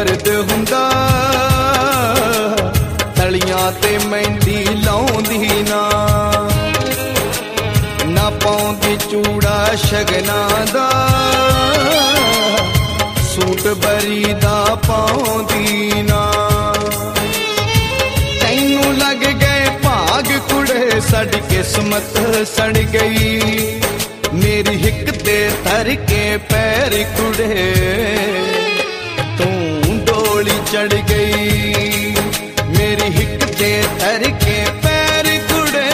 दर्द हुंदा तलियां ते मेहंदी लाउंदी ना पाउंदी चूड़ा शगना दा सूट बरी दा पाउंदी ना तैनू लग गए भाग कुड़े साडी किस्मत सड़ गई मेरी हिक ते तर के पैर कुड़े तू डोली चढ़ गई मेरी हिक ते तर के पैर कुड़े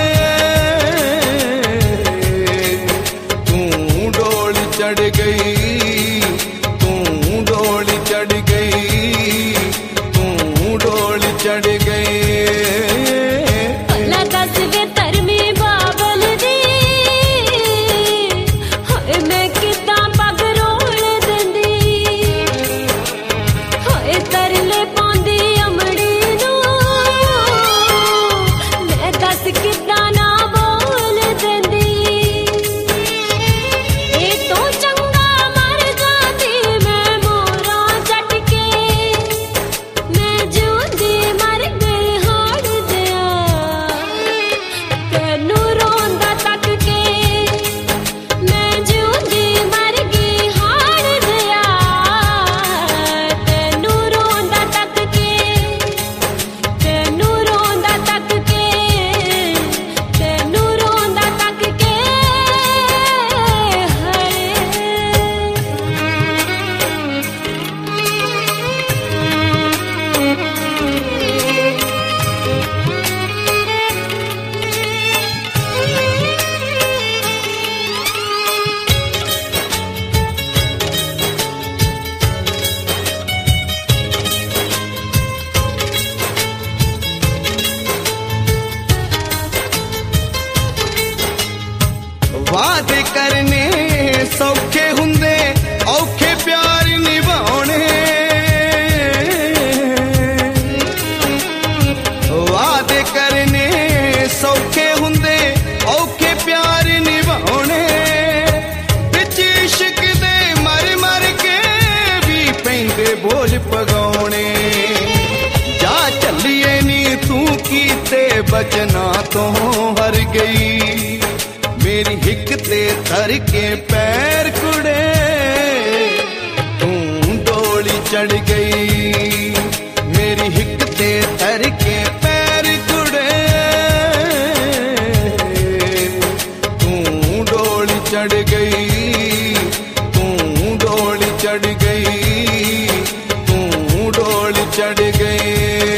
तू डोली चढ़ गई तू डोली चढ़ गई तू डोली चढ़ गई वादे करने सौखे हुंदे औखे प्यार निभाने वादे करने सौखे हुंदे औखे प्यार निभाने बिच इश्क दे मर मर के भी पैंदे बोल पगाउने जा चलिए नी तू कीते बचना तो हर गई मेरी हिक ते तर के पैर कुड़े तू डोली चढ़ गई मेरी हिक ते तर के पैर कुड़े तू डोली चढ़ गई तू डोली चढ़ गई तू डोली चढ़ गई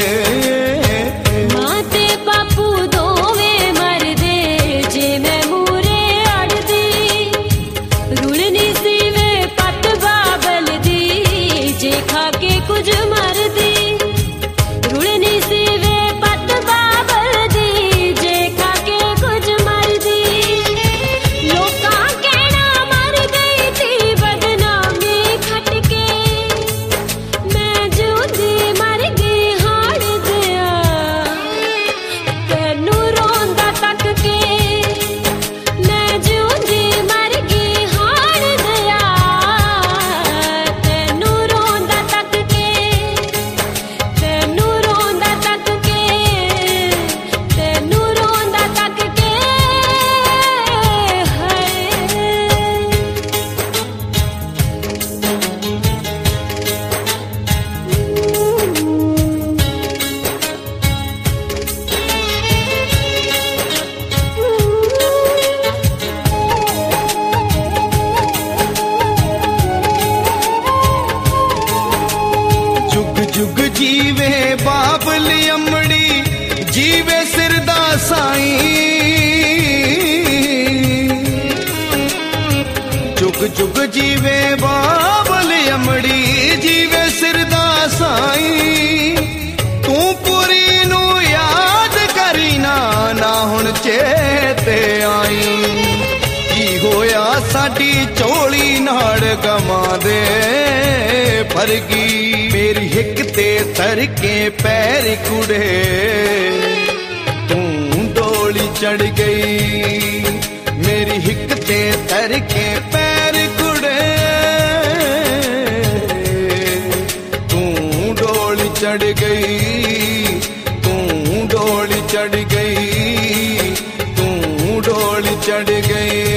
जुग जीवे बाबली अमड़ी जीवे सिरदा साईं जुग जुग जीवे बाबली अमड़ी जीवे सिरदा साईं तू पूरी नू याद करी ना हुण चेते आई की होया साडी चोली नाड़ गवां दे फरगी मेरी हिक ते तर के पैर कुड़े तू डोली चढ़ गई मेरी हिक ते तर के पैर कुड़े तू गई, तू डोली चढ़ गई।